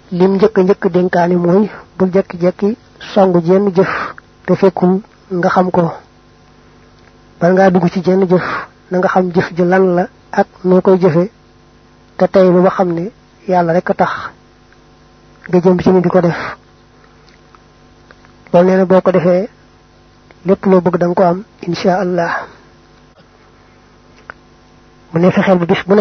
lim njëkk dénkaani mooy bul jekki-jekki songu jenn jëf te fekkul nga xam ko bal ngaa dugg ci jenn jëf na nga xam jëf ji lan la ak noo koy jëfe te tey lu ba xam ne yàlla rek a tax nga jëm ci ni di ko def loolu nee na boo ko defee lépp loo bëgg da nga ko am insha allah mu ne fexeel bu bis bu ne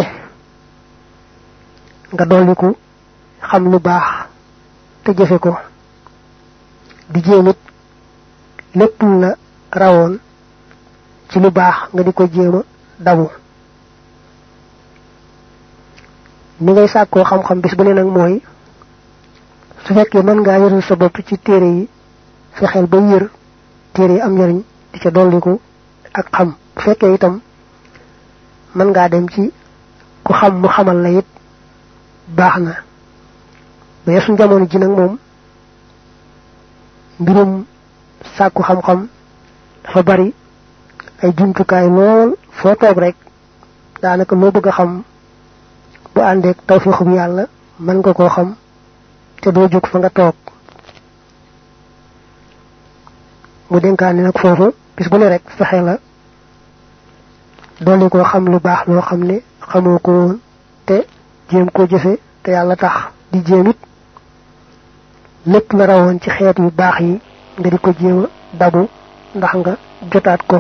nga dolliku xam lu baax te jëfe ko di jéemit lépp la rawoon ci lu baax nga di ko jéema dabu ni ngay sàkkoo xam-xam bis bu ne nag mooy su fekkee mën ngaa yëral sa bopp ci téere yi fexeel ba yër téere yi am njariñ di ca dolliku ak xam bu fekkee itam mën ngaa dem ci ku xam mu xamal la it baax na mais suñ jamono ji nag moom mbirum sàkku xam-xam dafa bari ay jumtukaay lool foo toog rek daanaka loo bëgg a xam bu àndeek tawfiixu bi yàlla mën nga koo xam te doo jóg fa nga toog mu dénkaane nag foofu bis bu ne rek fexe la dolli koo xam lu baax loo xam ne xamoo ko woon te jéem koo jëfe te yàlla tax di jéem it lépp la rawoon ci xeet yu baax yi nga di ko jéem a dabu ndax nga jotaat ko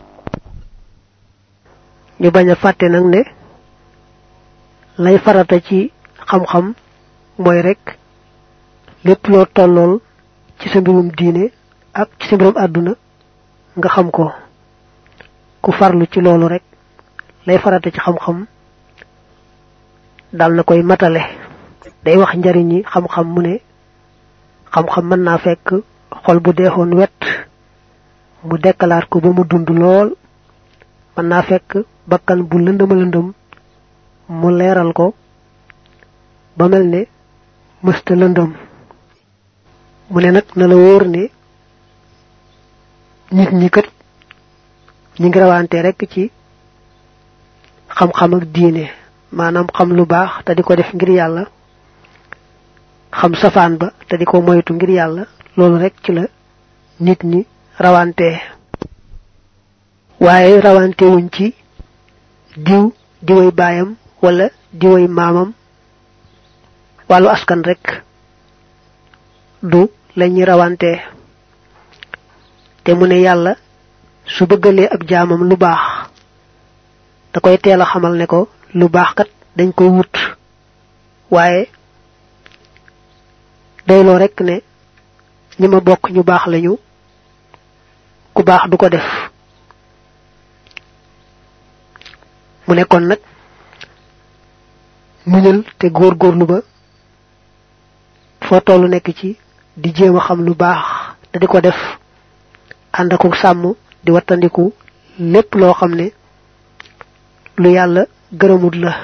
ñu bañ a fàtte nag ne lay farata ci xam-xam mooy rek lépp loo tollool ci sa mbirum diine ak ci sa mbirum àdduna nga xam ko ku farlu ci loolu rek lay farata ci xam-xam dal na koy matale day wax njariñi xam-xam mu ne xam-xam mën naa fekk xol bu deexoon wet mu dekkalaat ko ba mu dund lool mën naa fekk bakkan bu lëndëm mu leeral ko ba mel ne mësta lëndëm mu ne nag na la wóor ne nit ñi kat ñi ngi rawante rek ci xam-xam ak diine maanaam xam lu baax te di ko def ngir yàlla xam safaan ba te di ko moytu ngir yàlla loolu rek ci la nit ñi rawante waaye rawante wuñ ci diway baayam wala diway maamam wàllu askan rek du lañuy rawante te mu ne yàlla su bëggalee ab jaamam lu baax da koy teel a xamal ne ko lu baax kat dañ koy wut waaye doyloo rek ne ñi ma bokk ñu baax lañu ku baax du ko def mu ne kon nag muñal te góorgóorlu ba foo tollu nekk ci di jéem a xam lu baax te di ko def ànd ak sàmm di wattandiku lépp loo xam ne lu yàlla gërëmut la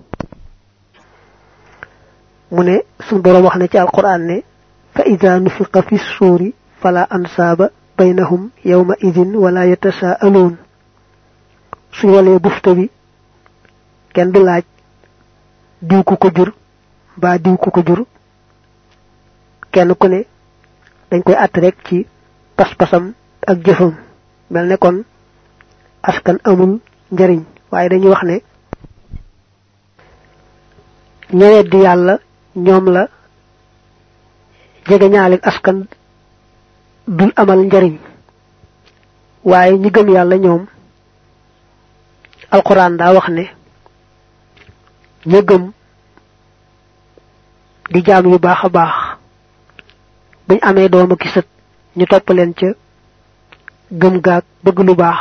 mu ne suñu boroom wax na ci alquran ne fa ida nufiqa fi suuri fala ansaaba baynahum yawma idin wala yatasaaluun suñ walee bufta bi kenn du laaj diw ku ko jur ba diw ku ko jur kenn ku ne dañ koy àtt rek ci pas-pasam ak jëfam mel ne kon askan amul njariñ waaye dañuy wax ne ñëwet di yàlla ñoom la jege ñaalik askan dul amal njariñ waaye ñi gëm yàlla ñoom alquran daa wax ne ña gëm di jaam yu baax a baax buñ amee doom ak sët ñu topp leen ca gëm gaag bëgg lu baax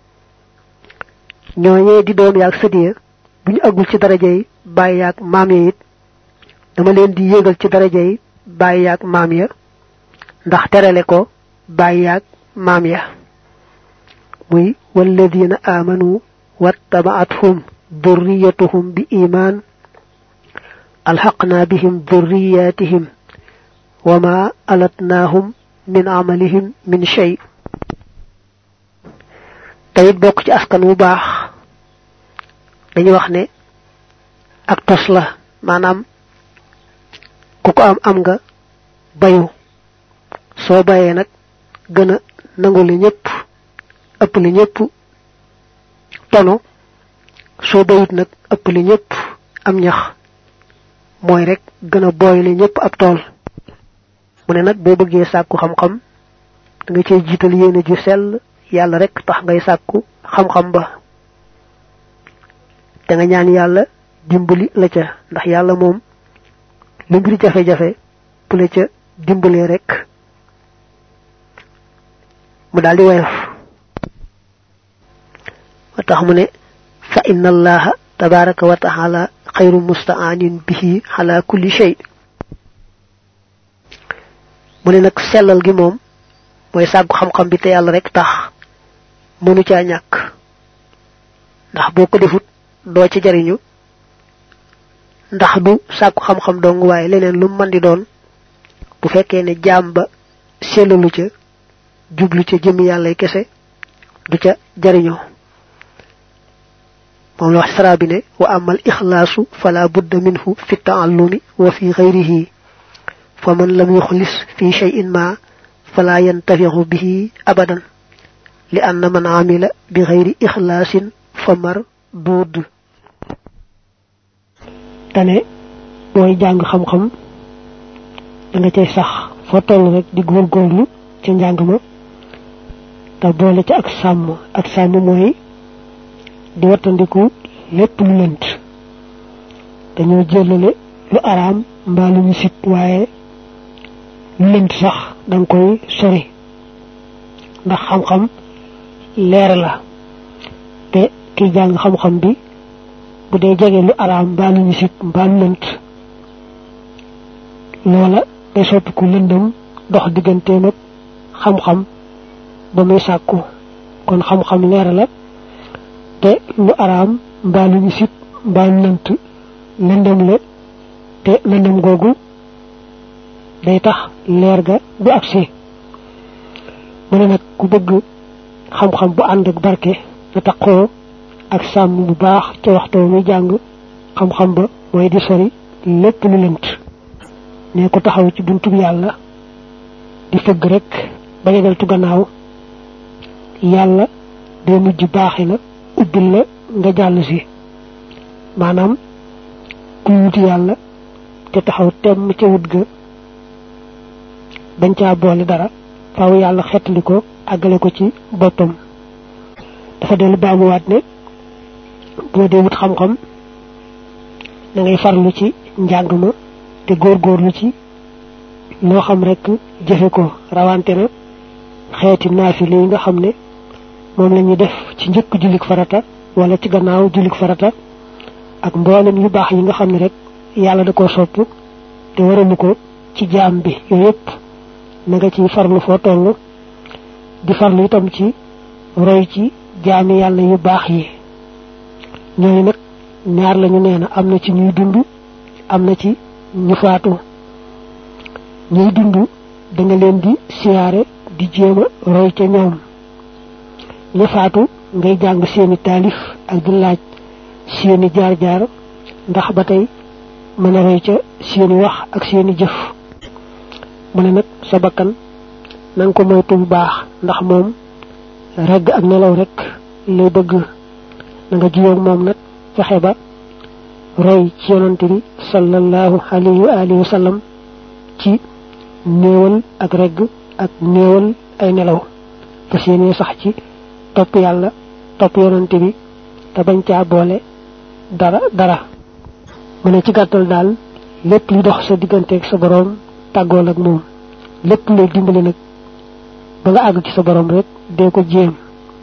ñooñee di doom yaag sët ya bu ñu àggul ci darajay bàyyi yaag maam ya it dama leen di yéegal ci darajay bàyyi yaag maam ya ndax terale ko bàyyi yaag maam ya muy walladina amanu wattaba'athum dhurriyyatuhum bi iman alhaqna bihim dhurriyyatihim wama alatnahum min amalihim min shay tayit bokk ci askan wu baax dañu wax ne ak tos la maanaam ku ko am nga bayu soo bayee nag gën a nangule ñëpp ëpp li ñëpp tono soo bayut nag ëpp li ñëpp am ñax mooy rek gën a booy li ñëpp ab tool mu ne nag boo bëggee sàkku xam-xam da nga cey jiital yéene ju sell yàlla rek tax ngay sàkku xam-xam ba da nga ñaan yàlla dimbali la ca ndax yàlla moom lu mbir jafe-jafe bu la ca dimbalee rek mu daldi woyof wa tax mu ne fa inna allaha tabaraka wa ta'ala khayru musta'anin bihi ala kulli shay mu ne nag sellal gi moom mooy sàkku xam-xam bi te yàlla rek tax mënu caa ñàkk ndax boo ko defut doo ci jariñu ndax du sàkku xam-xam dong waaye leneen lu mën di doon bu fekkee ne jaam ba sellalu ca jublu ca jëm yàlla kese du ca jariñoo moom la wax sara bi ne wa amal ikhlaasu fala budda minhu fi ta'allumi wa fi ghayrihi faman lam yukhlis fi shay'in ma fala yantafi'u bihi abadan li anna man amila bi ghayri ikhlaasin famar duud tane booy jàng xam-xam da nga cay sax foo toll rek di góorgóorlu ca njàng ma te boole ca ak sàmm mooy di wattandiku lépp lu lënt dañoo jëlale lu araam mbaa lu ñu sit waaye lu lënt sax danga koy sori ndax xam-xam leer la te kiy jàng xam-xam bi bu dee jege lu araam mbaa lu ñu sit mbaa lu lënt loola day soppiku lëndëm dox digganteem ak xam-xam ba muy sàkku kon xam-xam leer la te lu araam mbaa lu ñu sit mbaa lu lënt lëndëm la te lëndëm googu day tax leer ga du agsi mu ne nag ku bëgg xam-xam bu ànd ak barke na taxoo ak sàmm bu baax ca waxtu muy jàng xam-xam ba mooy di sori lépp lu lënt ne ko taxaw ci buntu yàlla di fëgg rek ba yegaltu gannaaw yàlla day mujj baaxi la ubbil la nga jàll si maanaam ku wuti yàlla te taxaw temm ca wut ga bañ caa boole dara faaw yàlla xettali ko àggale ko ci boppam dafa dellu baamuwaat ne boo dee wut xam-xam da ngay farlu ci njàng ma te góorgóorlu ci loo xam rek jëfe ko rawante na xeeti naafile yi nga xam ne moom la ñuy def ci njëkk jullik farata wala ci gannaaw jullik farata ak mboolem yu baax yi nga xam ne rek yàlla da koo sopp te waralu ko ci jaam bi yooyu yëpp na nga ci farlu foo toll di farlu itam ci roy ci jaami yàlla yu baax yi ñooñu nag ñaar lañu nee na am na ci ñuy dund am na ci ñu faatu ñuy dund da nga leen di siyaare di jéema roy ca ñoom ñu faatu ngay jàng seeni taalif ak di laaj seeni jaar-jaar ndax ba tey mën a roy ca seeni wax ak seeni jëf mu ne nag sa bakkan nanga ko moytu bu baax ndax moom regg ak nelaw rek lay bëgg na nga jiyoog moom nag fexe ba roy ci yonante bi sallallahu alayhi wa alihi wa sallam ci néewal ak regg ak néewal ay nelaw fas yéene sax ci topp yàlla topp yonante bi te bañ caa boole dara mu ne ci gàttal daal lépp li dox sa digganteeg sa boroom tàggool ak moom lépp lay dimbali nag ba nga àgg ci sa boroom rek dee ko jéem